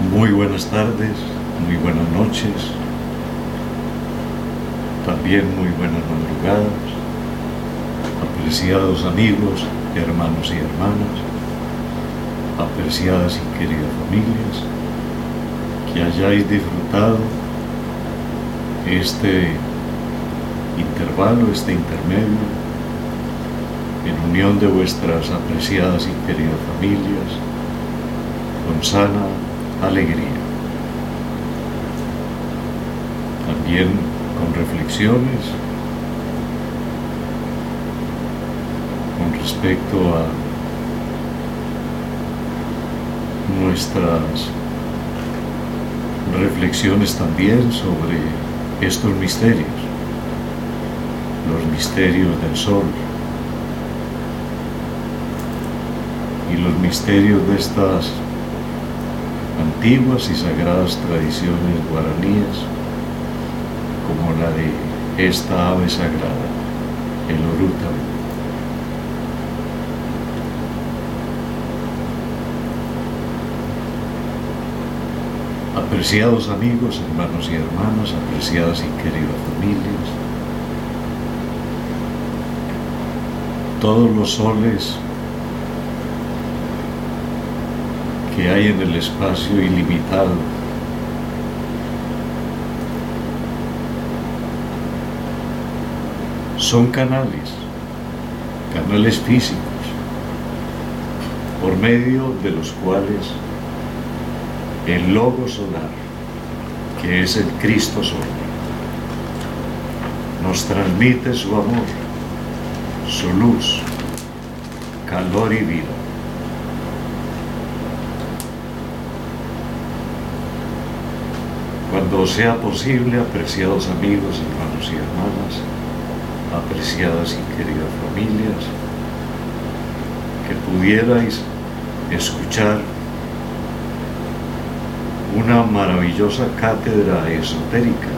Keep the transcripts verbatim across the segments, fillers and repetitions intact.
Muy buenas tardes, muy buenas noches, también muy buenas madrugadas, apreciados amigos, hermanos y hermanas, apreciadas y queridas familias, que hayáis disfrutado este intervalo, este intermedio, en unión de vuestras apreciadas y queridas familias, con sana alegría. También con reflexiones con respecto a nuestras reflexiones también sobre estos misterios, los misterios del sol y los misterios de estas antiguas y sagradas tradiciones guaraníes, como la de esta ave sagrada, el orútaro. Apreciados amigos, hermanos y hermanas, apreciadas y queridas familias, todos los soles que hay en el espacio ilimitado son canales, canales físicos, por medio de los cuales el logo solar, que es el Cristo Sol, nos transmite su amor, su luz, calor y vida. Cuando sea posible, apreciados amigos, hermanos y hermanas, apreciadas y queridas familias, que pudierais escuchar una maravillosa cátedra esotérica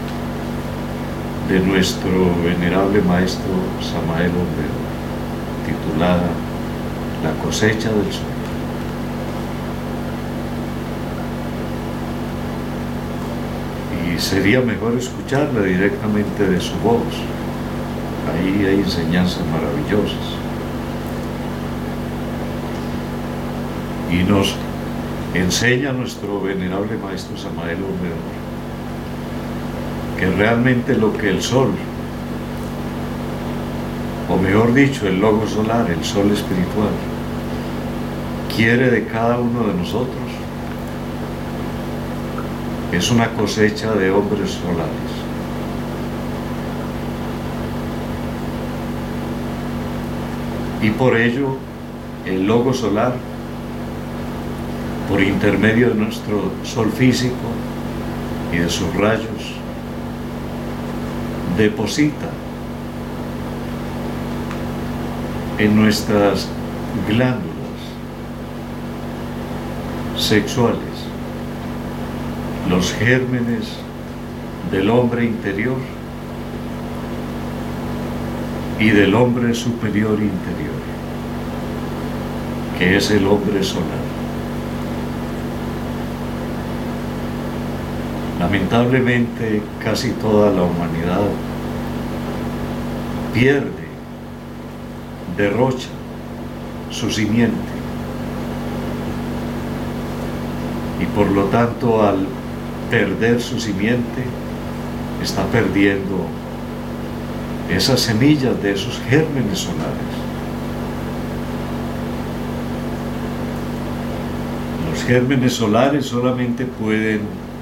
de nuestro venerable maestro Samael Aumbeor, titulada La cosecha del sol. Y sería mejor escucharla directamente de su voz. Ahí hay enseñanzas maravillosas. Y nos enseña nuestro venerable maestro Samael Aumbeor que realmente lo que el sol, o mejor dicho, el logo solar, el sol espiritual, quiere de cada uno de nosotros es una cosecha de hombres solares. Y por ello, el logo solar, por intermedio de nuestro sol físico y de sus rayos, deposita en nuestras glándulas sexuales los gérmenes del hombre interior y del hombre superior interior, que es el hombre solar. Lamentablemente, casi toda la humanidad pierde, derrocha su simiente, y por lo tanto, al perder su simiente, está perdiendo esas semillas de esos gérmenes solares. Los gérmenes solares solamente pueden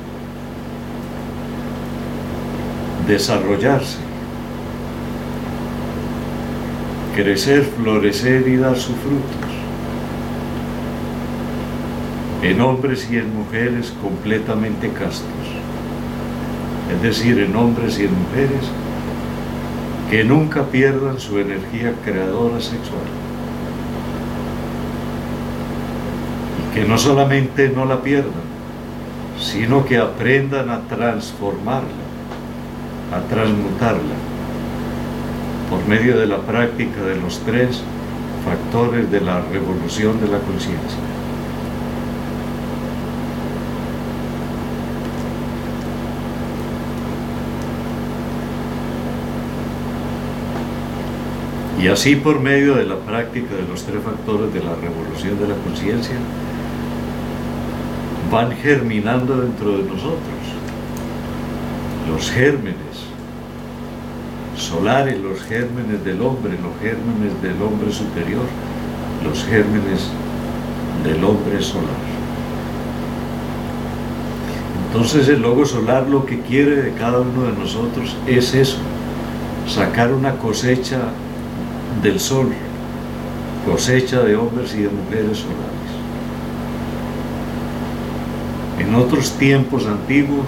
desarrollarse, crecer, florecer y dar sus frutos en hombres y en mujeres completamente castos, es decir, en hombres y en mujeres que nunca pierdan su energía creadora sexual, y que no solamente no la pierdan, sino que aprendan a transformarla, a transmutarla, por medio de la práctica de los tres factores de la revolución de la conciencia. Y así, por medio de la práctica de los tres factores de la revolución de la conciencia, van germinando dentro de nosotros los gérmenes solares, los gérmenes del hombre, los gérmenes del hombre superior, los gérmenes del hombre solar. Entonces el logo solar lo que quiere de cada uno de nosotros es eso, sacar una cosecha del sol, cosecha de hombres y de mujeres solares. En otros tiempos antiguos,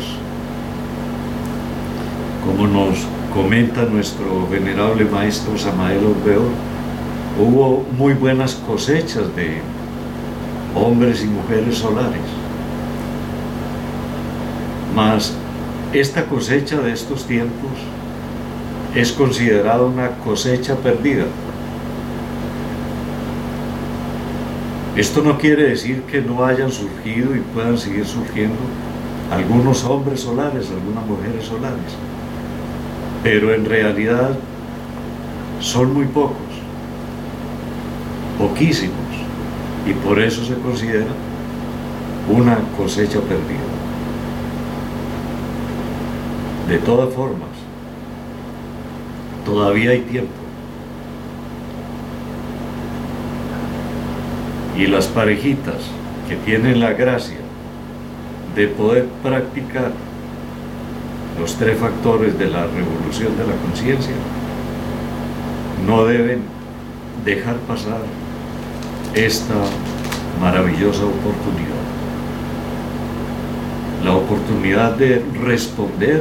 como nos comenta nuestro venerable maestro Samael Orbeor, hubo muy buenas cosechas de hombres y mujeres solares. Mas esta cosecha de estos tiempos es considerada una cosecha perdida. Esto no quiere decir que no hayan surgido y puedan seguir surgiendo algunos hombres solares, algunas mujeres solares, pero en realidad son muy pocos, poquísimos, y por eso se considera una cosecha perdida. De todas formas, todavía hay tiempo. Y las parejitas que tienen la gracia de poder practicar los tres factores de la revolución de la conciencia, no deben dejar pasar esta maravillosa oportunidad. La oportunidad de responder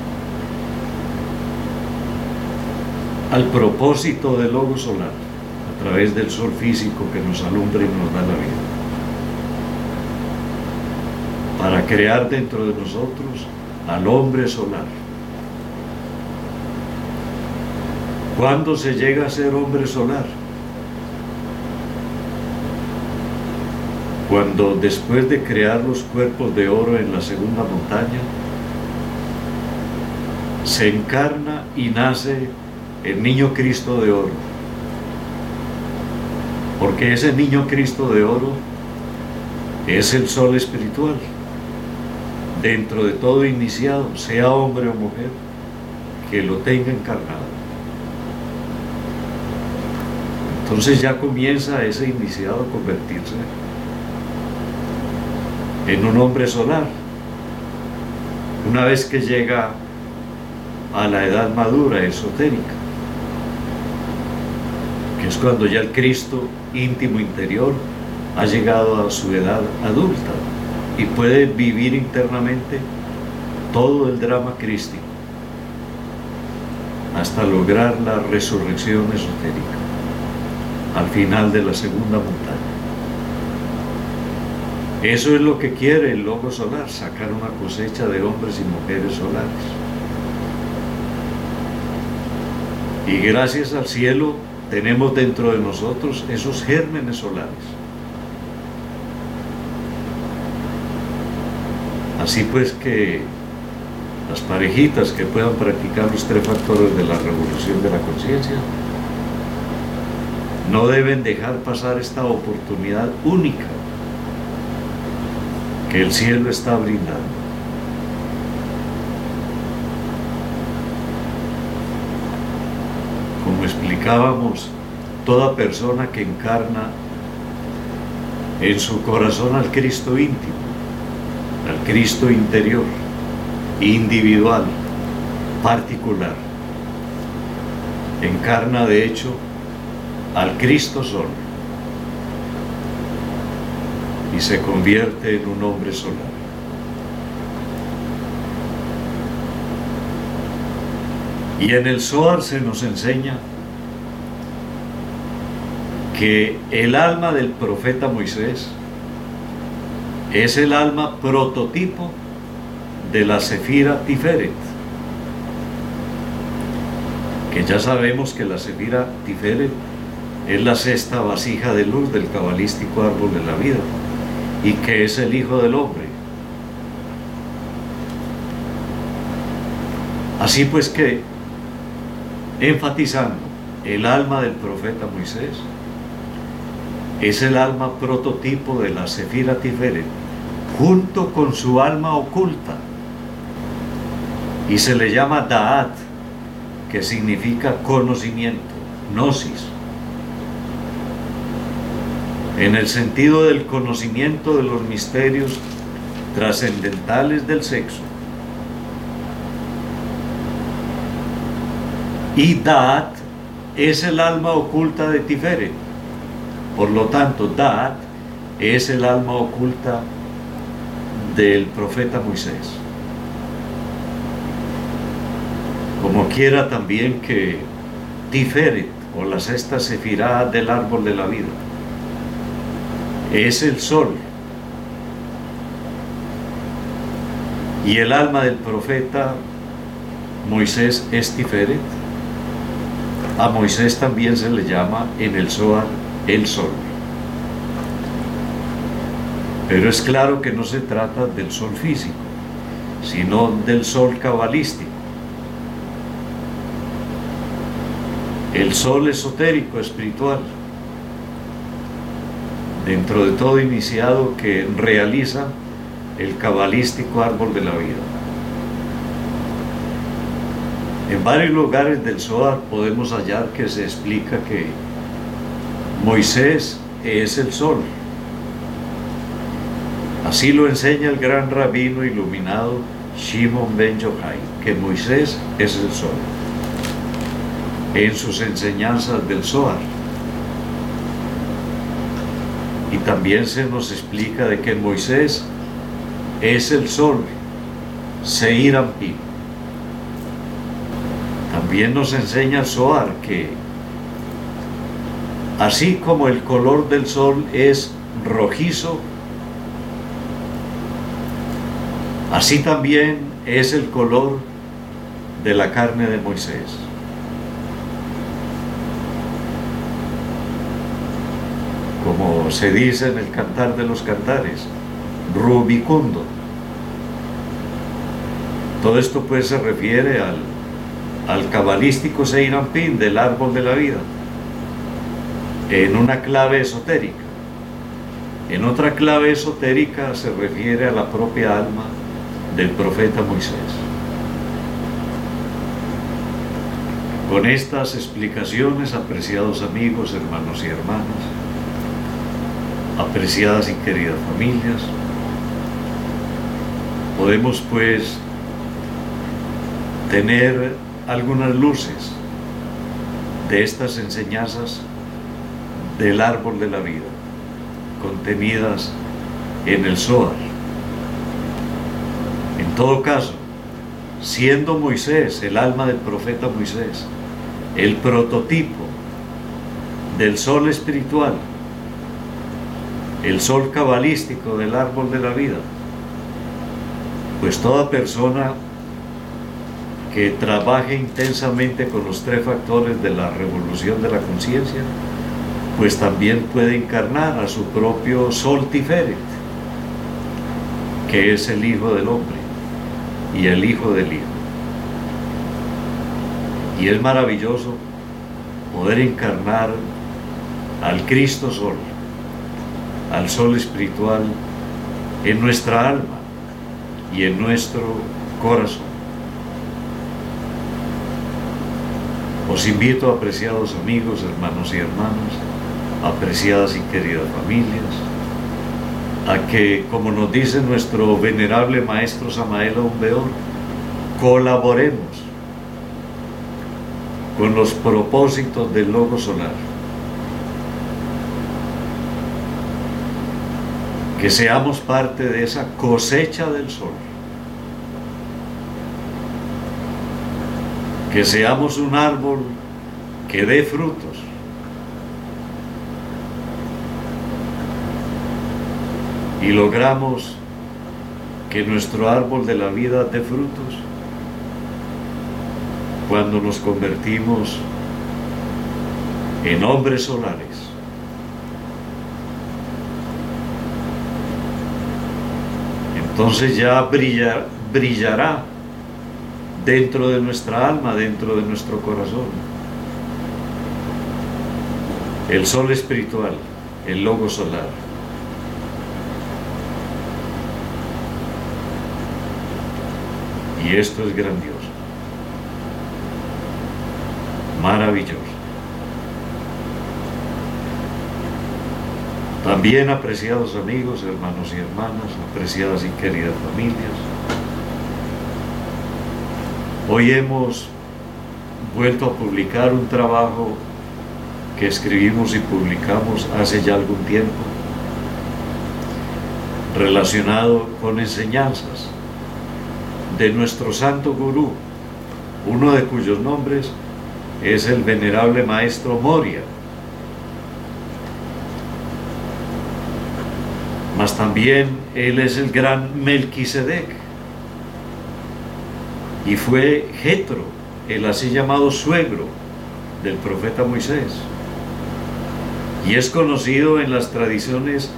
al propósito del logo solar a través del sol físico que nos alumbra y nos da la vida, para crear dentro de nosotros al hombre solar. ¿Cuándo se llega a ser hombre solar? Cuando después de crear los cuerpos de oro en la segunda montaña, se encarna y nace el niño Cristo de oro. Porque ese niño Cristo de oro es el sol espiritual. Dentro de todo iniciado, sea hombre o mujer, que lo tenga encarnado. Entonces ya comienza ese iniciado a convertirse en un hombre solar. Una vez que llega a la edad madura, esotérica, que es cuando ya el Cristo íntimo interior ha llegado a su edad adulta y puede vivir internamente todo el drama crístico hasta lograr la resurrección esotérica al final de la segunda montaña. Eso es lo que quiere el logo solar, sacar una cosecha de hombres y mujeres solares. Y gracias al cielo tenemos dentro de nosotros esos gérmenes solares. Así pues que las parejitas que puedan practicar los tres factores de la revolución de la conciencia no deben dejar pasar esta oportunidad única que el cielo está brindando. Como explicábamos, toda persona que encarna en su corazón al Cristo íntimo, al Cristo interior, individual, particular, encarna de hecho al Cristo Sol y se convierte en un hombre solar. Y en el Zohar se nos enseña que el alma del profeta Moisés es el alma prototipo de la Sefira Tiferet, que ya sabemos que la Sefira Tiferet es la sexta vasija de luz del cabalístico árbol de la vida y que es el Hijo del Hombre. Así pues que, enfatizando el alma del profeta Moisés es el alma prototipo de la Sefira Tiferet, junto con su alma oculta, y se le llama Da'at, que significa conocimiento, gnosis, en el sentido del conocimiento de los misterios trascendentales del sexo. Y Da'at es el alma oculta de Tiferet. Por lo tanto, Da'at es el alma oculta del profeta Moisés. Como quiera también que Tiferet, o la sexta sefirá del árbol de la vida, es el sol, y el alma del profeta Moisés es Tiferet. A Moisés también se le llama en el Zohar el sol. Pero es claro que no se trata del sol físico, sino del sol cabalístico, el sol esotérico, espiritual, dentro de todo iniciado que realiza el cabalístico árbol de la vida. En varios lugares del Zohar podemos hallar que se explica que Moisés es el sol. Así lo enseña el gran rabino iluminado Shimon ben Yochai, que Moisés es el sol, en sus enseñanzas del Zohar. Y también se nos explica de que Moisés es el sol, Seir Anpin. También nos enseña el Zohar que así como el color del sol es rojizo, así también es el color de la carne de Moisés. Como se dice en el Cantar de los Cantares, rubicundo. Todo esto pues se refiere al, al cabalístico Seir Anpin del árbol de la vida, en una clave esotérica. En otra clave esotérica se refiere a la propia alma del profeta Moisés. Con estas explicaciones, apreciados amigos, hermanos y hermanas, apreciadas y queridas familias, podemos pues tener algunas luces de estas enseñanzas del árbol de la vida, contenidas en el Zohar. En todo caso, siendo Moisés, el alma del profeta Moisés, el prototipo del sol espiritual, el sol cabalístico del árbol de la vida, pues toda persona que trabaje intensamente con los tres factores de la revolución de la conciencia, pues también puede encarnar a su propio sol Tiferet, que es el Hijo del Hombre y el Hijo del Hijo. Y es maravilloso poder encarnar al Cristo Sol, al sol espiritual, en nuestra alma y en nuestro corazón. Os invito, apreciados amigos, hermanos y hermanas, apreciadas y queridas familias, a que, como nos dice nuestro venerable maestro Samael Aun Weor, colaboremos con los propósitos del Logo Solar, que seamos parte de esa cosecha del sol, que seamos un árbol que dé frutos, y logramos que nuestro árbol de la vida dé frutos cuando nos convertimos en hombres solares. Entonces ya brilla, brillará dentro de nuestra alma, dentro de nuestro corazón, el sol espiritual, el logo solar. Y esto es grandioso, maravilloso. También, apreciados amigos, hermanos y hermanas, apreciadas y queridas familias, hoy hemos vuelto a publicar un trabajo que escribimos y publicamos hace ya algún tiempo, relacionado con enseñanzas de nuestro santo gurú, uno de cuyos nombres es el venerable maestro Moria. Mas también él es el gran Melquisedec y fue Jetro, el así llamado suegro del profeta Moisés, y es conocido en las tradiciones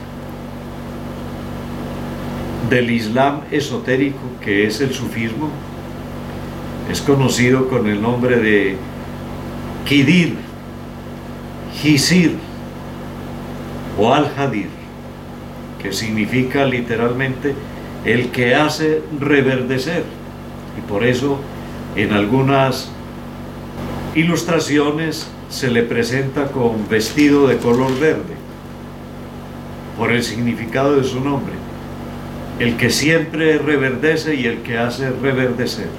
del Islam esotérico, que es el sufismo. Es conocido con el nombre de Khidir, Jisir o Al-Hadir, que significa literalmente el que hace reverdecer, y por eso en algunas ilustraciones se le presenta con vestido de color verde, por el significado de su nombre, el que siempre reverdece y el que hace reverdecer.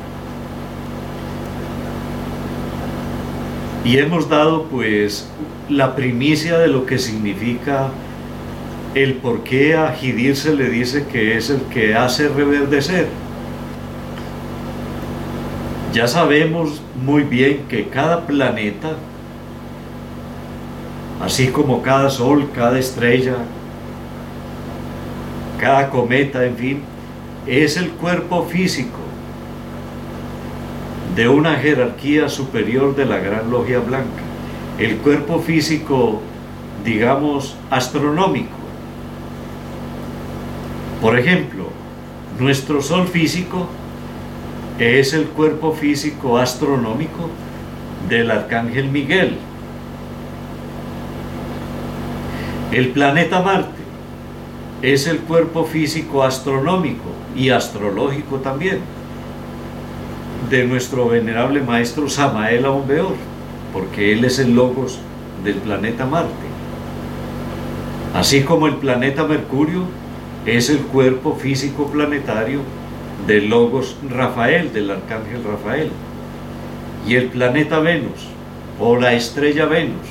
Y hemos dado pues la primicia de lo que significa el por qué a Khidir se le dice que es el que hace reverdecer. Ya sabemos muy bien que cada planeta, así como cada sol, cada estrella, cada cometa, en fin, es el cuerpo físico de una jerarquía superior de la Gran Logia Blanca, el cuerpo físico, digamos, astronómico. Por ejemplo, nuestro sol físico es el cuerpo físico astronómico del Arcángel Miguel. El planeta Marte es el cuerpo físico astronómico y astrológico también de nuestro venerable maestro Samael Aun Weor, porque él es el logos del planeta Marte. Así como el planeta Mercurio es el cuerpo físico planetario del logos Rafael, del arcángel Rafael. Y el planeta Venus, o la estrella Venus,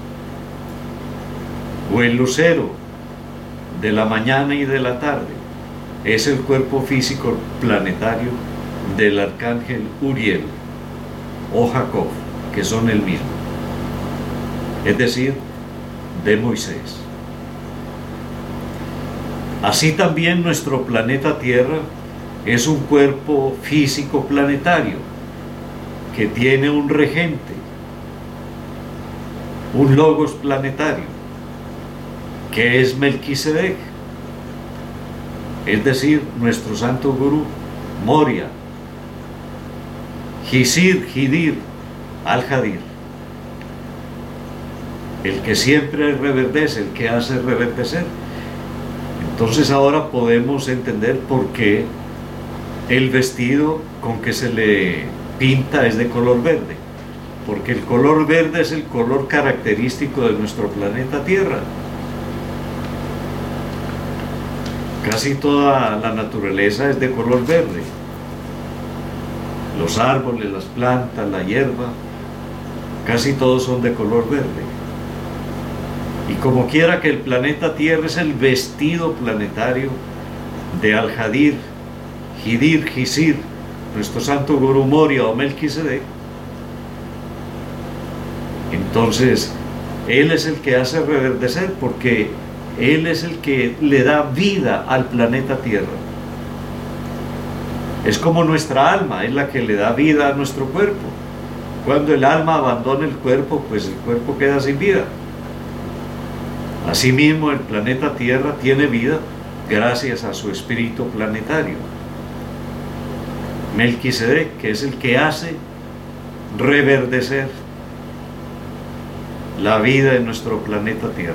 o el lucero de la mañana y de la tarde, es el cuerpo físico planetario del arcángel Uriel o Jacob, que son el mismo, es decir, de Moisés. Así también nuestro planeta Tierra es un cuerpo físico planetario que tiene un regente, un logos planetario, que es Melquisedec, es decir, nuestro santo gurú Moria, Jisir, Khidir, Al-Hadir, el que siempre reverdece, el que hace reverdecer. Entonces ahora podemos entender por qué el vestido con que se le pinta es de color verde, porque el color verde es el color característico de nuestro planeta Tierra. Casi toda la naturaleza es de color verde. Los árboles, las plantas, la hierba, casi todos son de color verde. Y como quiera que el planeta Tierra es el vestido planetario de Al-Hadir, Khidir, Jisir, nuestro santo gurú Moria o Melquisedec, entonces él es el que hace reverdecer, porque él es el que le da vida al planeta Tierra. Es como nuestra alma, es la que le da vida a nuestro cuerpo. Cuando el alma abandona el cuerpo, pues el cuerpo queda sin vida. Asimismo, el planeta Tierra tiene vida gracias a su espíritu planetario, Melquisedec, que es el que hace reverdecer. la vida en nuestro planeta Tierra.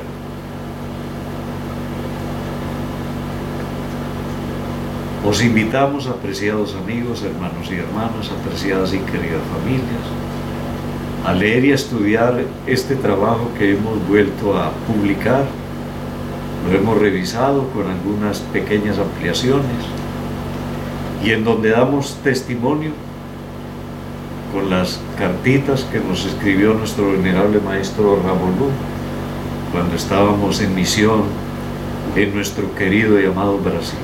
Os invitamos, apreciados amigos, hermanos y hermanas, apreciadas y queridas familias, a leer y a estudiar este trabajo que hemos vuelto a publicar. Lo hemos revisado con algunas pequeñas ampliaciones y en donde damos testimonio con las cartitas que nos escribió nuestro venerable maestro Rabolú cuando estábamos en misión en nuestro querido y amado Brasil.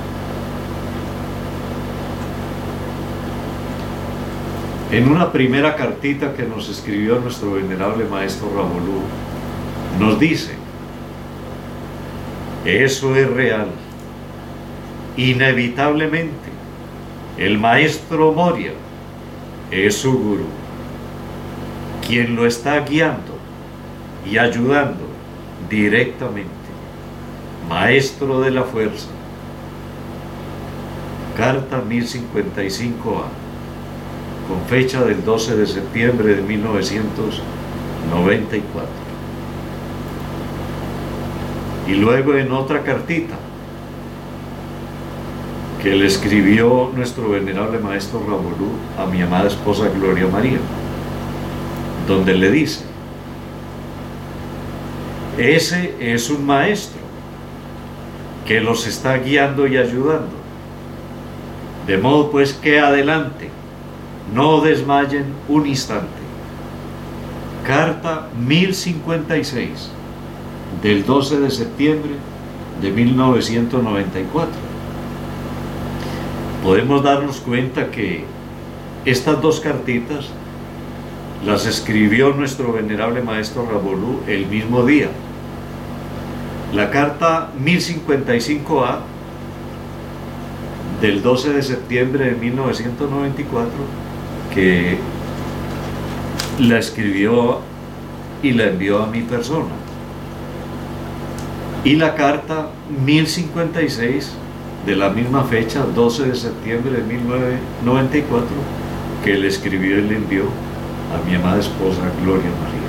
En una primera cartita que nos escribió nuestro venerable maestro Rabolú, nos dice: eso es real. Inevitablemente, el maestro Moria es su gurú, quien lo está guiando y ayudando directamente. Maestro de la fuerza. Carta mil cincuenta y cinco A. Con fecha del doce de septiembre de mil novecientos noventa y cuatro. Y luego en otra cartita que le escribió nuestro venerable maestro Rabolú a mi amada esposa Gloria María, donde le dice: ese es un maestro que los está guiando y ayudando, de modo pues que adelante, no desmayen un instante. Carta mil cincuenta y seis del doce de septiembre de mil novecientos noventa y cuatro. Podemos darnos cuenta que estas dos cartitas las escribió nuestro venerable maestro Rabolú el mismo día. La carta mil cincuenta y cinco A del doce de septiembre de mil novecientos noventa y cuatro, que la escribió y la envió a mi persona, y la carta mil cincuenta y seis de la misma fecha, doce de septiembre de mil novecientos noventa y cuatro, que le escribió y le envió a mi amada esposa Gloria María.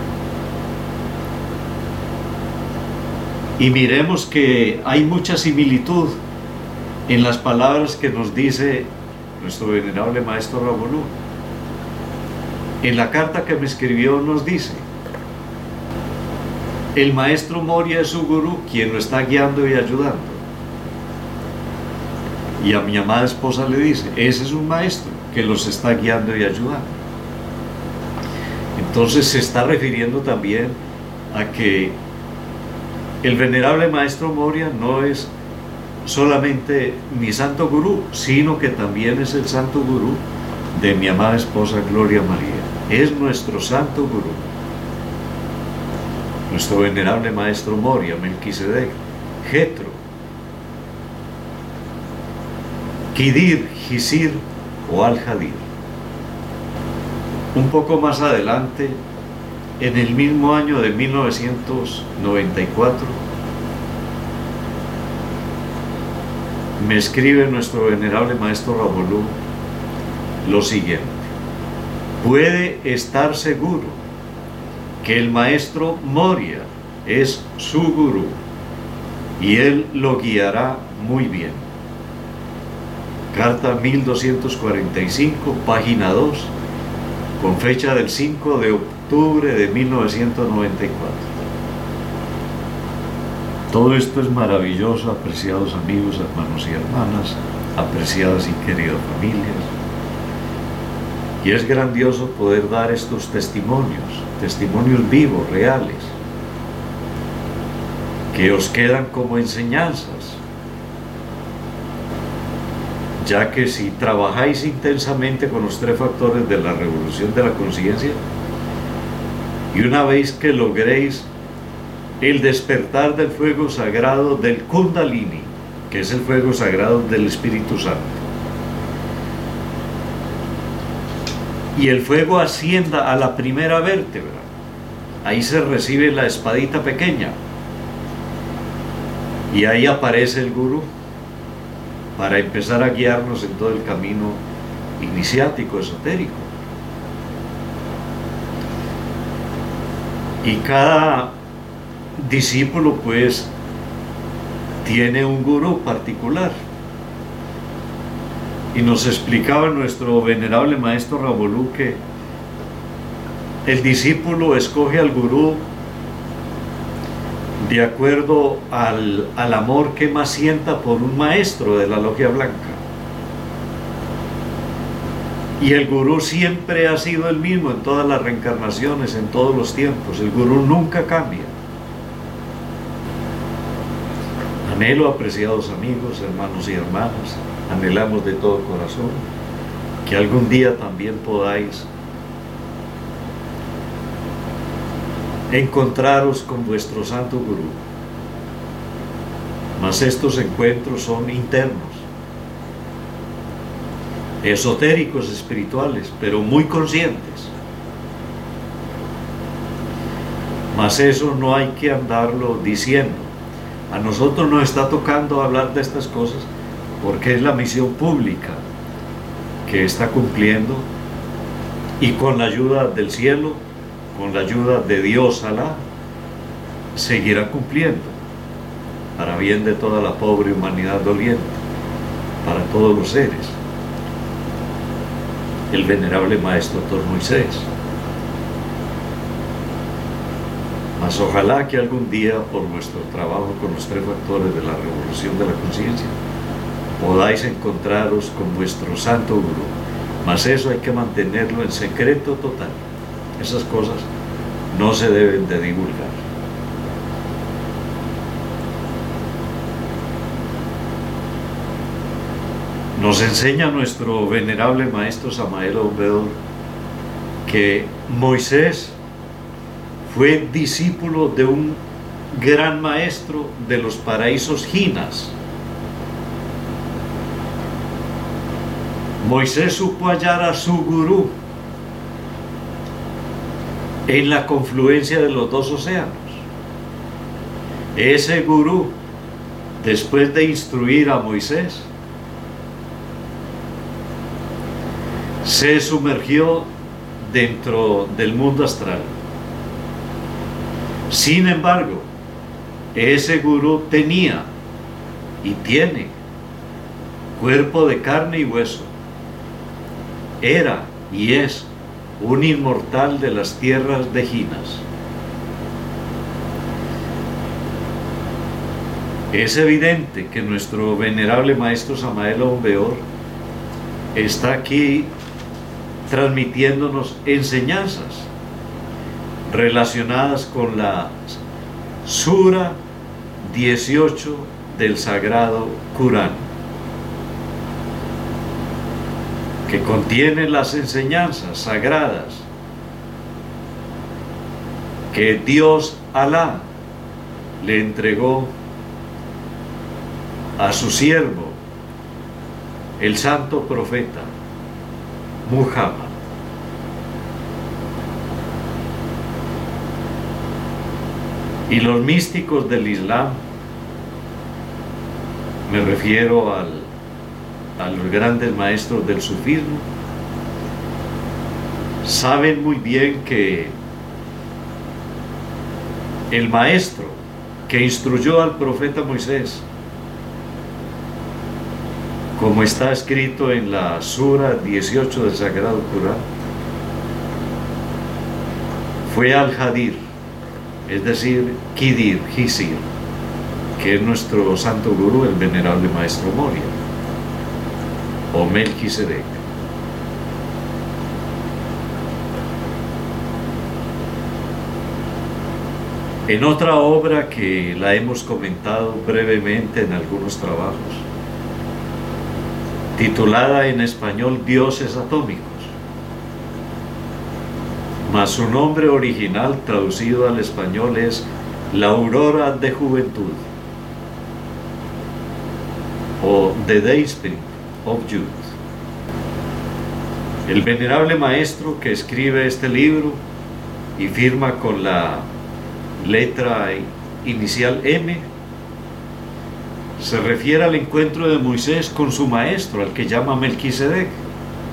Y miremos que hay mucha similitud en las palabras que nos dice nuestro venerable maestro Rabolú. En la carta que me escribió nos dice: el maestro Moria es su gurú, quien lo está guiando y ayudando. Y a mi amada esposa le dice: ese es un maestro que los está guiando y ayudando. Entonces se está refiriendo también a que el venerable maestro Moria no es solamente mi santo gurú, sino que también es el santo gurú de mi amada esposa Gloria María. Es nuestro santo gurú, nuestro venerable maestro Moria, Melquisedec, Jetro, Kidir, Gisir o Al-Jadir. Un poco más adelante, en el mismo año de mil novecientos noventa y cuatro, me escribe nuestro venerable maestro Rabolú lo siguiente: puede estar seguro que el maestro Moria es su gurú y él lo guiará muy bien. Carta mil doscientos cuarenta y cinco, página dos, con fecha del cinco de octubre de mil novecientos noventa y cuatro. Todo esto es maravilloso, apreciados amigos, hermanos y hermanas, apreciadas y queridas familias. Y es grandioso poder dar estos testimonios, testimonios vivos, reales, que os quedan como enseñanzas, ya que si trabajáis intensamente con los tres factores de la revolución de la conciencia, y una vez que logréis el despertar del fuego sagrado del Kundalini, que es el fuego sagrado del Espíritu Santo, y el fuego ascienda a la primera vértebra, ahí se recibe la espadita pequeña, y ahí aparece el gurú para empezar a guiarnos en todo el camino iniciático, esotérico. Y cada discípulo pues tiene un gurú particular. Y nos explicaba nuestro venerable maestro Ravolú que el discípulo escoge al gurú de acuerdo al, al amor que más sienta por un maestro de la logia blanca. Y el gurú siempre ha sido el mismo en todas las reencarnaciones, en todos los tiempos. El gurú nunca cambia. Anhelo, apreciados amigos, hermanos y hermanas, anhelamos de todo corazón que algún día también podáis encontraros con vuestro santo gurú. Mas estos encuentros son internos, esotéricos, espirituales, pero muy conscientes. Mas eso no hay que andarlo diciendo. A nosotros nos está tocando hablar de estas cosas porque es la misión pública que está cumpliendo, y con la ayuda del cielo, con la ayuda de Dios Alá, seguirá cumpliendo para bien de toda la pobre humanidad doliente, para todos los seres. El venerable maestro doctor Moisés. Mas ojalá que algún día, por vuestro trabajo con los tres factores de la revolución de la conciencia, podáis encontraros con vuestro santo gurú. Mas eso hay que mantenerlo en secreto total. Esas cosas no se deben de divulgar. Nos enseña nuestro venerable maestro Samael Aun Weor que Moisés fue discípulo de un gran maestro de los paraísos Jinas. Moisés supo hallar a su gurú en la confluencia de los dos océanos. Ese gurú, después de instruir a Moisés, se sumergió dentro del mundo astral. Sin embargo, ese gurú tenía y tiene cuerpo de carne y hueso. Era y es un inmortal de las tierras de Jinas. Es evidente que nuestro venerable maestro Samael Aun Weor está aquí transmitiéndonos enseñanzas relacionadas con la Sura dieciocho del Sagrado Corán, que contiene las enseñanzas sagradas que Dios Alá le entregó a su siervo, el santo profeta Muhammad. Y los místicos del Islam, me refiero al, a los grandes maestros del sufismo, saben muy bien que el maestro que instruyó al profeta Moisés, como está escrito en la Sura dieciocho del Sagrado Corán, fue Al-Hadir, es decir, Kidir, Hisir, que es nuestro santo gurú, el venerable maestro Moria, o Melquisedec. En otra obra que la hemos comentado brevemente en algunos trabajos, titulada en español Dioses Atómicos, mas su nombre original traducido al español es La Aurora de Juventud, o The Dayspring of Youth. El venerable maestro que escribe este libro y firma con la letra inicial M, se refiere al encuentro de Moisés con su maestro, al que llama Melquisedec,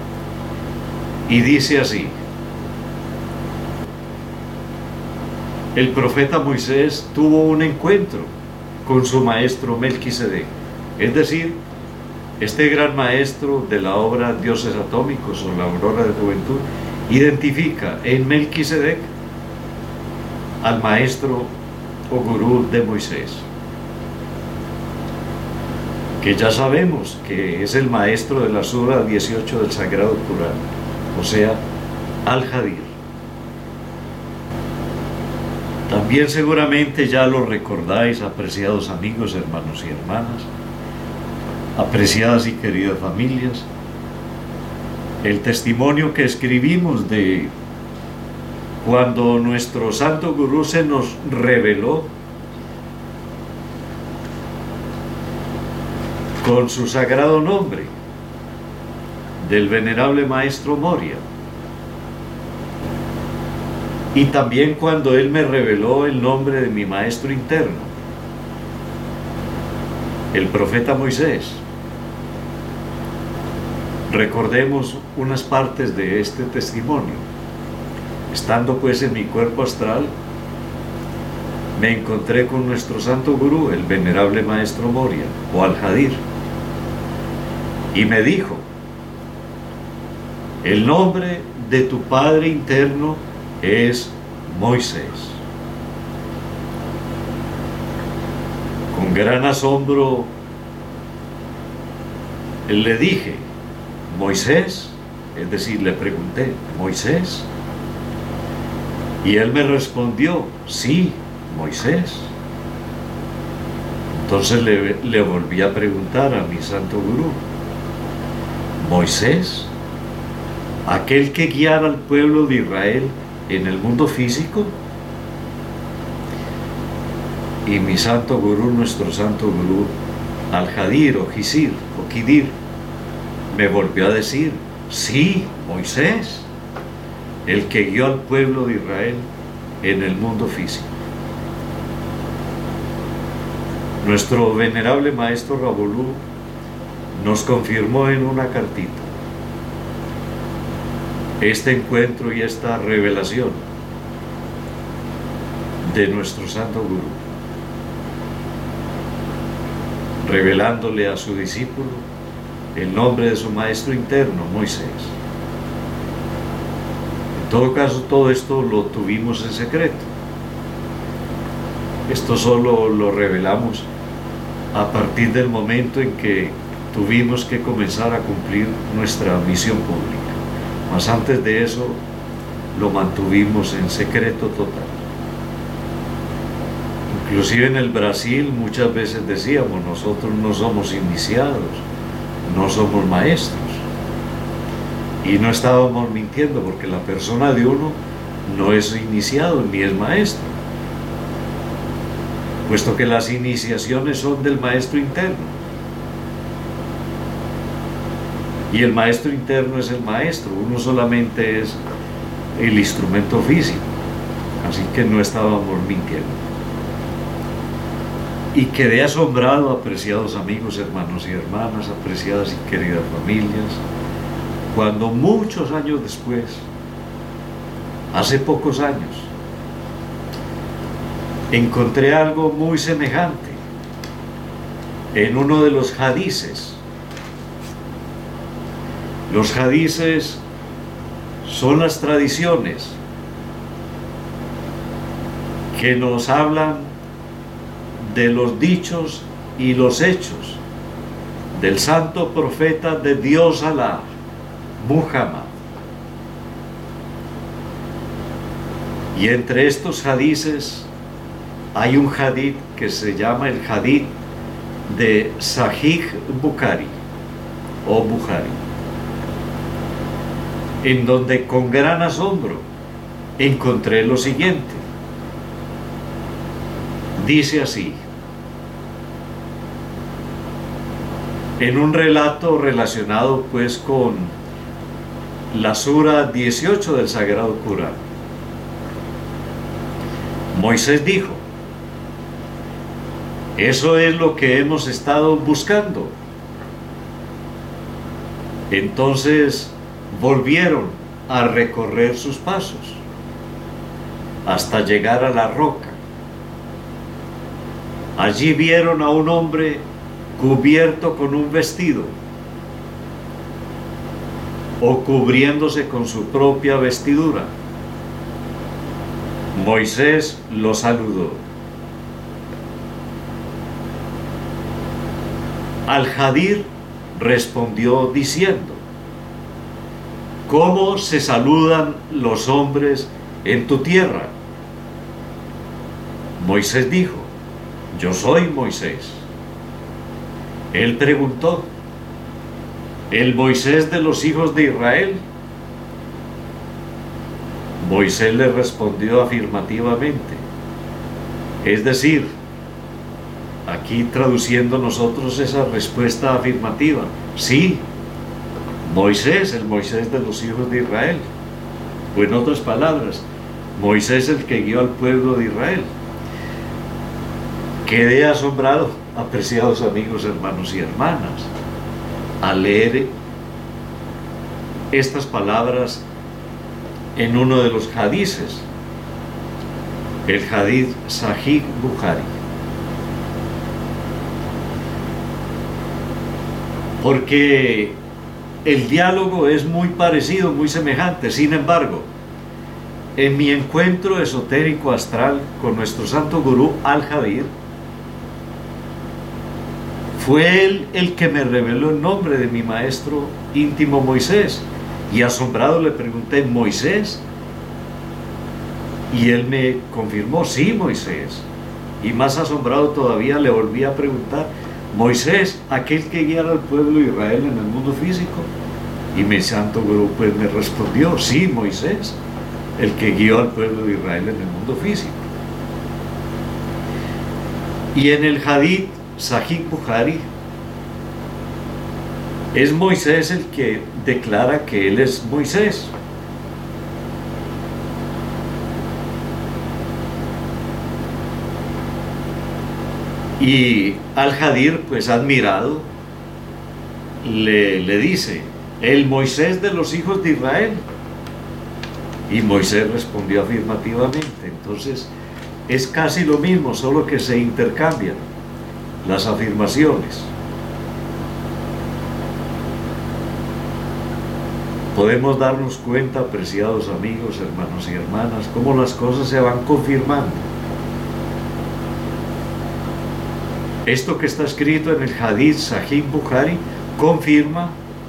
y dice así: el profeta Moisés tuvo un encuentro con su maestro Melquisedec, es decir, este gran maestro de la obra Dioses Atómicos o la Aurora de Juventud identifica en Melquisedec al maestro o gurú de Moisés, que ya sabemos que es el maestro de la sura dieciocho del Sagrado Corán, o sea, Al-Hadir. También seguramente ya lo recordáis, apreciados amigos, hermanos y hermanas, apreciadas y queridas familias, el testimonio que escribimos de cuando nuestro santo gurú se nos reveló con su sagrado nombre del venerable maestro Moria, y también cuando él me reveló el nombre de mi maestro interno, el profeta Moisés. Recordemos unas partes de este testimonio. Estando pues en mi cuerpo astral, me encontré con nuestro santo gurú, el venerable maestro Moria, o Al-Hadir, y me dijo: el nombre de tu padre interno es Moisés. Con gran asombro le dije: ¿Moisés? Es decir, le pregunté: ¿Moisés? Y él me respondió: sí, Moisés. Entonces le, le volví a preguntar a mi santo gurú: ¿Moisés? ¿Aquel que guiara al pueblo de Israel en el mundo físico? Y mi santo gurú, nuestro santo gurú, Al-Hadir o Gisir o Kidir, me volvió a decir: sí, Moisés, el que guió al pueblo de Israel en el mundo físico. Nuestro venerable maestro Ravolú nos confirmó en una cartita este encuentro y esta revelación de nuestro santo gurú, revelándole a su discípulo el nombre de su maestro interno, Moisés. En todo caso, todo esto lo tuvimos en secreto. Esto solo lo revelamos a partir del momento en que tuvimos que comenzar a cumplir nuestra misión pública. Mas antes de eso lo mantuvimos en secreto total. Inclusive en el Brasil muchas veces decíamos: nosotros no somos iniciados, no somos maestros. Y no estábamos mintiendo, porque la persona de uno no es iniciado ni es maestro, puesto que las iniciaciones son del maestro interno. Y el maestro interno es el maestro, uno solamente es el instrumento físico. Así que no estábamos mintiendo. Y quedé asombrado, apreciados amigos, hermanos y hermanas, apreciadas y queridas familias, cuando muchos años después, hace pocos años, encontré algo muy semejante en uno de los hadices. Los hadices son las tradiciones que nos hablan de los dichos y los hechos del santo profeta de Dios Alá, Muhammad. Y entre estos hadices hay un hadith que se llama el hadith de Sahih Bukhari o Bukhari, en donde con gran asombro encontré lo siguiente. Dice así, en un relato relacionado pues con la sura dieciocho del Sagrado Corán. Moisés dijo: eso es lo que hemos estado buscando. Entonces volvieron a recorrer sus pasos hasta llegar a la roca. Allí vieron a un hombre cubierto con un vestido, o cubriéndose con su propia vestidura. Moisés lo saludó. Al-Jadir respondió diciendo: ¿cómo se saludan los hombres en tu tierra? Moisés dijo: yo soy Moisés. Él preguntó: ¿el Moisés de los hijos de Israel? Moisés le respondió afirmativamente. Es decir, aquí traduciendo nosotros esa respuesta afirmativa: sí, Moisés, el Moisés de los hijos de Israel. O en otras palabras, Moisés el que guió al pueblo de Israel. Quedé asombrado, apreciados amigos, hermanos y hermanas, al leer estas palabras en uno de los hadices, el hadith Sahih Bukhari. Porque el diálogo es muy parecido, muy semejante. Sin embargo, en mi encuentro esotérico astral con nuestro santo gurú Al-Jadir, fue él el que me reveló el nombre de mi maestro íntimo Moisés. Y asombrado le pregunté: ¿Moisés? Y él me confirmó: sí, Moisés. Y más asombrado todavía le volví a preguntar: Moisés, aquel que guiara al pueblo de Israel en el mundo físico. Y mi santo gurú pues me respondió: sí, Moisés, el que guió al pueblo de Israel en el mundo físico. Y en el hadith Sahih Bukhari, es Moisés el que declara que él es Moisés. Y Al-Jadir, pues admirado, le, le dice: el Moisés de los hijos de Israel. Y Moisés respondió afirmativamente. Entonces es casi lo mismo, solo que se intercambian las afirmaciones. Podemos darnos cuenta, apreciados amigos, hermanos y hermanas, cómo las cosas se van confirmando. Esto que está escrito en el hadith Sahih Bukhari confirma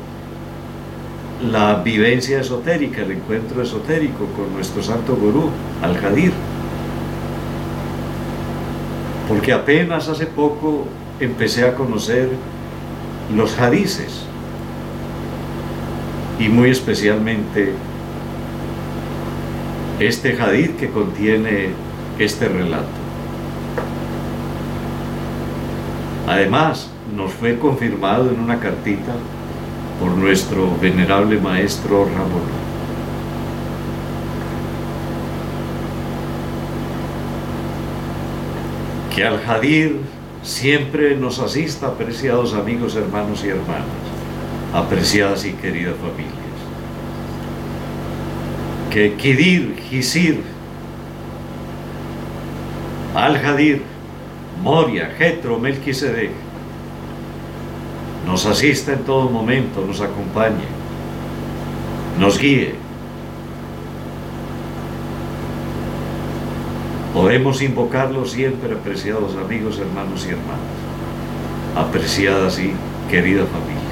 la vivencia esotérica, el encuentro esotérico con nuestro santo gurú, Al-Jadir. Porque apenas hace poco empecé a conocer los hadices, y muy especialmente este hadith que contiene este relato. Además, nos fue confirmado en una cartita por nuestro venerable maestro Ramón. Que Al-Jadir siempre nos asista, apreciados amigos, hermanos y hermanas, apreciadas y queridas familias. Que Kidir, Gisir, Al-Jadir, Moria, Jetro, Melquisedec nos asista en todo momento, nos acompañe, nos guíe. Podemos invocarlo siempre, apreciados amigos, hermanos y hermanas, apreciadas y queridas familias.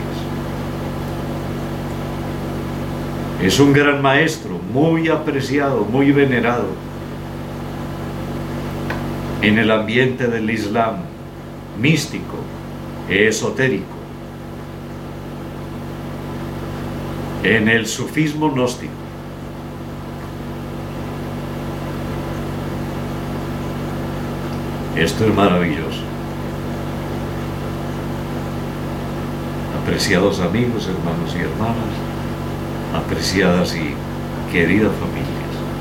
Es un gran maestro, muy apreciado, muy venerado en el ambiente del Islam místico, esotérico, en el sufismo gnóstico. Esto es maravilloso. Apreciados amigos, hermanos y hermanas, apreciadas y queridas familias.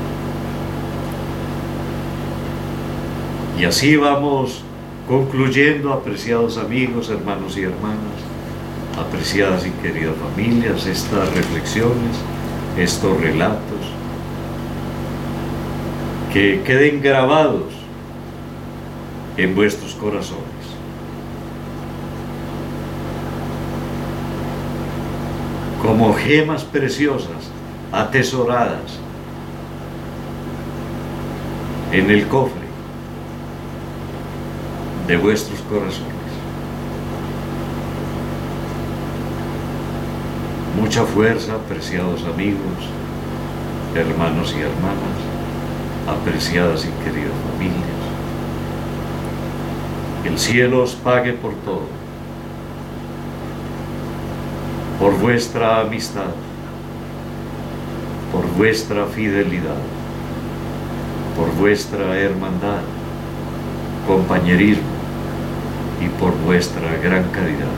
Y así vamos concluyendo, apreciados amigos, hermanos y hermanas, apreciadas y queridas familias, estas reflexiones, estos relatos, que queden grabados en vuestros corazones. Como gemas preciosas atesoradas en el cofre de vuestros corazones. Mucha fuerza, apreciados amigos, hermanos y hermanas, apreciadas y queridas familias. Que el cielo os pague por todo, por vuestra amistad, por vuestra fidelidad, por vuestra hermandad, compañerismo y por vuestra gran caridad.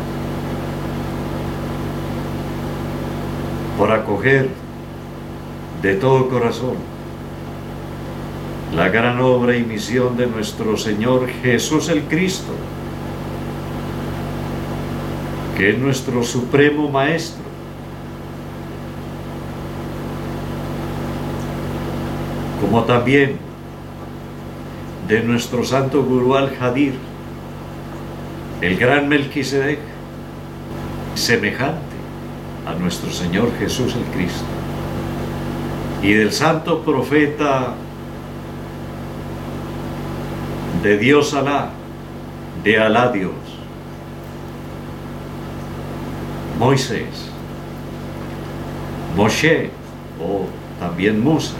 Por acoger de todo corazón la gran obra y misión de nuestro Señor Jesús el Cristo, que es nuestro supremo Maestro, como también de nuestro Santo Gurú Al-Jadir, el gran Melquisedec, semejante a nuestro Señor Jesús el Cristo, y del Santo Profeta de Dios Alá, de Alá Dios, Moisés, Moshe o también Musa,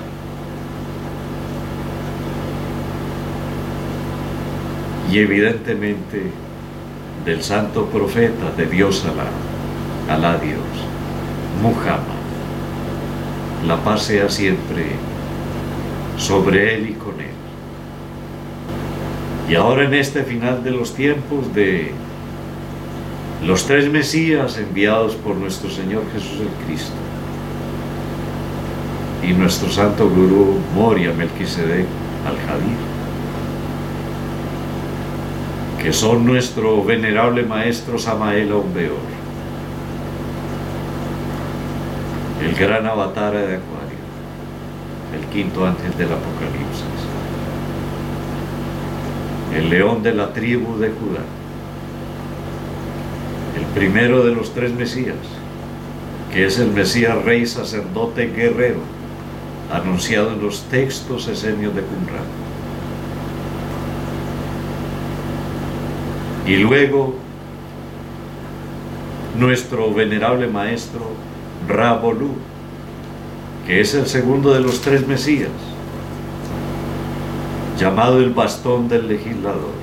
y evidentemente del Santo Profeta de Dios Alá, Alá Dios, Muhammad. La paz sea siempre sobre él y con él. Y ahora en este final de los tiempos de los tres Mesías enviados por nuestro Señor Jesús el Cristo y nuestro Santo Gurú Moria Melquisedec Al-Jadir, que son nuestro venerable Maestro Samael Aun Weor, el gran avatar de Acuario, el quinto ángel del Apocalipsis, el león de la tribu de Judá, el primero de los tres Mesías, que es el Mesías Rey, Sacerdote, Guerrero, anunciado en los textos esenios de Qumran. Y luego nuestro venerable Maestro Ra-Bolú, que es el segundo de los tres Mesías, llamado el bastón del legislador,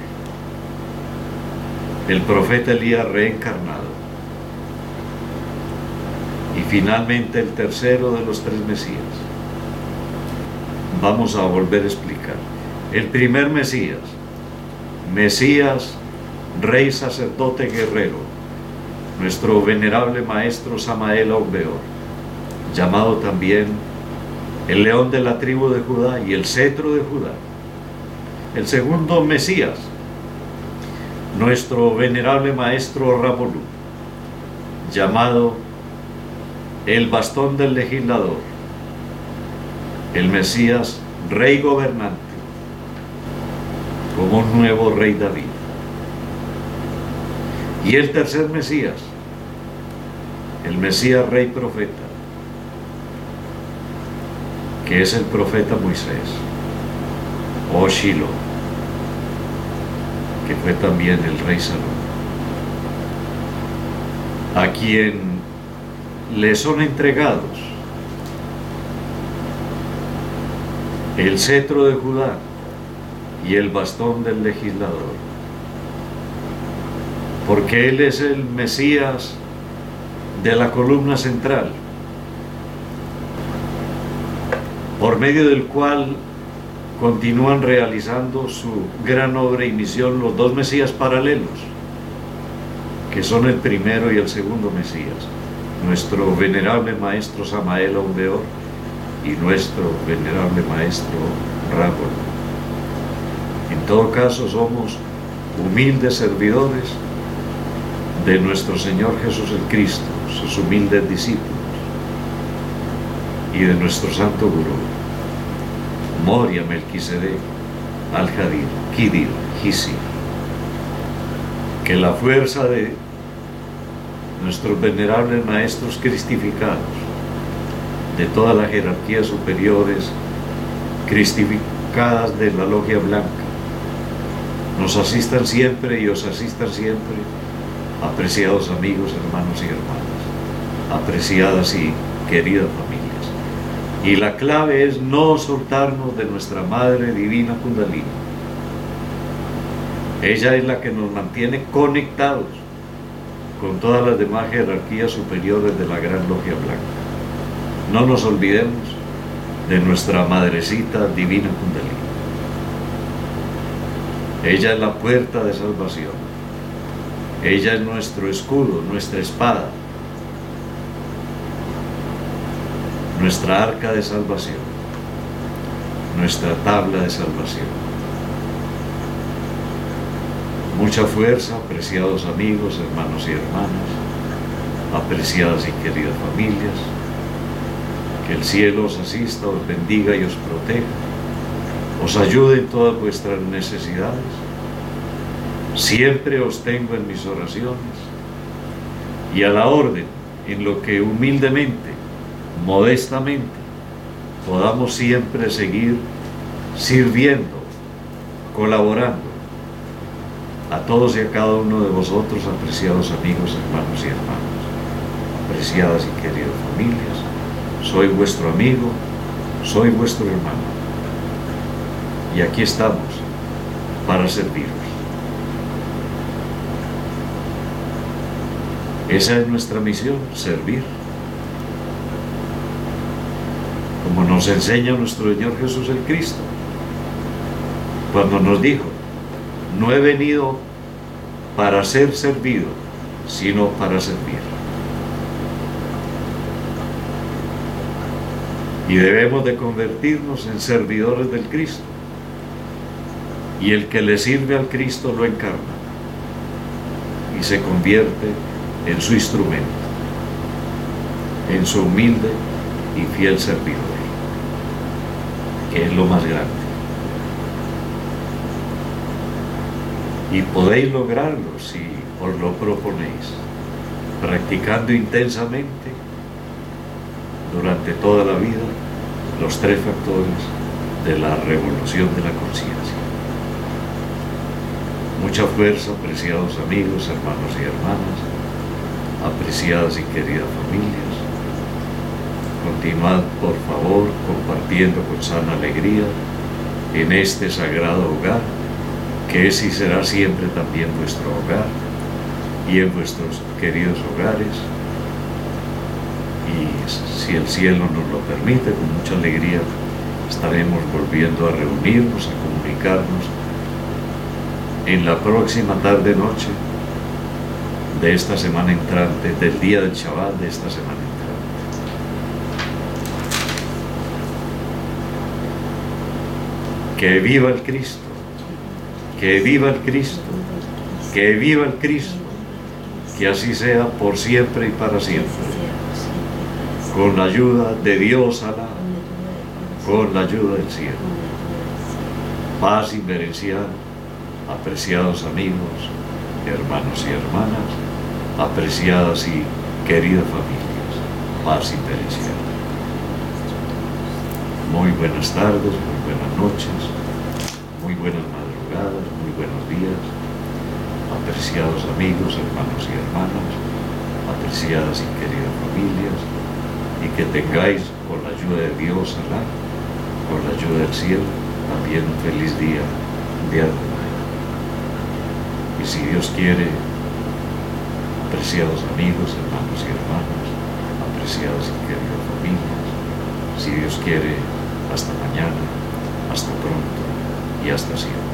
el profeta Elías reencarnado, y finalmente el tercero de los tres Mesías. Vamos a volver a explicar. El primer Mesías, Mesías, Rey, Sacerdote, Guerrero, nuestro venerable Maestro Samael Aun Weor, llamado también el león de la tribu de Judá y el cetro de Judá. El segundo Mesías, nuestro venerable Maestro Ra-Bolú, llamado el bastón del legislador, el Mesías Rey Gobernante, como un nuevo Rey David. Y el tercer Mesías, el Mesías Rey Profeta, que es el profeta Moisés, o Shiloh, que fue también el rey Salomón, a quien le son entregados el cetro de Judá y el bastón del legislador, porque él es el Mesías de la columna central, por medio del cual continúan realizando su gran obra y misión los dos Mesías paralelos, que son el primero y el segundo Mesías, nuestro venerable Maestro Samael Aun Weor y nuestro venerable Maestro Ra-Bolú. En todo caso, somos humildes servidores de nuestro Señor Jesús el Cristo, sus humildes discípulos, y de nuestro Santo Gurú, Moria Melquisedec, Al-Jadir, Kidir, Hisir. Que la fuerza de nuestros venerables maestros cristificados, de todas las jerarquías superiores cristificadas de la Logia Blanca, nos asistan siempre y os asistan siempre, apreciados amigos, hermanos y hermanas, apreciadas y queridas familias. Y la clave es no soltarnos de nuestra Madre Divina Kundalini. Ella es la que nos mantiene conectados con todas las demás jerarquías superiores de la Gran Logia Blanca. No nos olvidemos de nuestra Madrecita Divina Kundalini. Ella es la puerta de salvación. Ella es nuestro escudo, nuestra espada, nuestra arca de salvación, nuestra tabla de salvación. Mucha fuerza, apreciados amigos, hermanos y hermanas, apreciadas y queridas familias. Que el cielo os asista, os bendiga y os proteja, os ayude en todas vuestras necesidades. Siempre os tengo en mis oraciones y a la orden en lo que humildemente, modestamente, podamos siempre seguir sirviendo, colaborando a todos y a cada uno de vosotros, apreciados amigos, hermanos y hermanas, apreciadas y queridas familias. Soy vuestro amigo, soy vuestro hermano, y aquí estamos para serviros. Esa es nuestra misión, servir. Como nos enseña nuestro Señor Jesús el Cristo, cuando nos dijo: no he venido para ser servido, sino para servir. Y debemos de convertirnos en servidores del Cristo. Y el que le sirve al Cristo lo encarna y se convierte en su instrumento, en su humilde y fiel servidor, que es lo más grande. Y podéis lograrlo si os lo proponéis, practicando intensamente durante toda la vida los tres factores de la revolución de la conciencia. Mucha fuerza, apreciados amigos, hermanos y hermanas, apreciadas y queridas familias. Continuad, por favor, compartiendo con sana alegría en este sagrado hogar, que es y será siempre también vuestro hogar, y en vuestros queridos hogares. Y si el cielo nos lo permite, con mucha alegría estaremos volviendo a reunirnos, a comunicarnos en la próxima tarde-noche de esta semana entrante, del día del Shabbat de esta semana entrante. Que viva el Cristo, que viva el Cristo, que viva el Cristo, que así sea por siempre y para siempre. Con la ayuda de Dios Alá, con la ayuda del cielo. Paz inverencial, apreciados amigos, hermanos y hermanas, apreciadas y queridas familias, paz inverencial. Muy buenas tardes, muy buenas noches, muy buenas madrugadas, muy buenos días, apreciados amigos, hermanos y hermanas, apreciadas y queridas familias, y que tengáis, con la ayuda de Dios Alá, con la ayuda del cielo, también un feliz día de Adonai. Y si Dios quiere, apreciados amigos, hermanos y hermanas, apreciadas y queridas familias, si Dios quiere, hasta mañana, hasta pronto y hasta siempre.